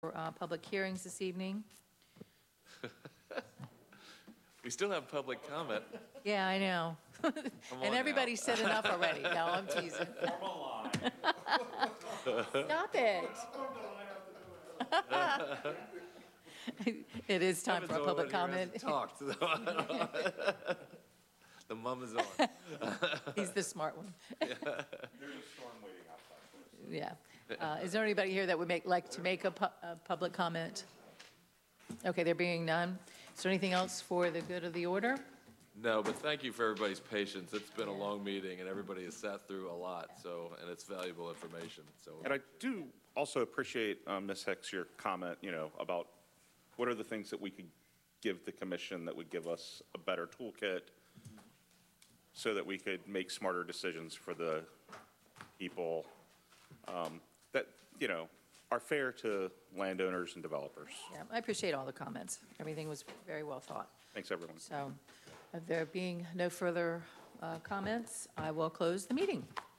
public hearings this evening. We still have public comment. Yeah, I know. And everybody said enough already. No, I'm teasing. Stop it. It is time for a public comment. Talked. The mum is on. He's the smart one. There's a storm waiting outside for us. Yeah. Is there anybody here that would like to make a public comment? Okay, there being none. Is there anything else for the good of the order? No, but thank you for everybody's patience. It's been a long meeting, and everybody has sat through a lot, and it's valuable information. So, And I do also appreciate, Ms. Hicks, your comment, about what are the things that we could give the commission that would give us a better toolkit so that we could make smarter decisions for the people that, are fair to landowners and developers. Yeah, I appreciate all the comments. Everything was very well thought. Thanks, everyone. So, there being no further comments, I will close the meeting.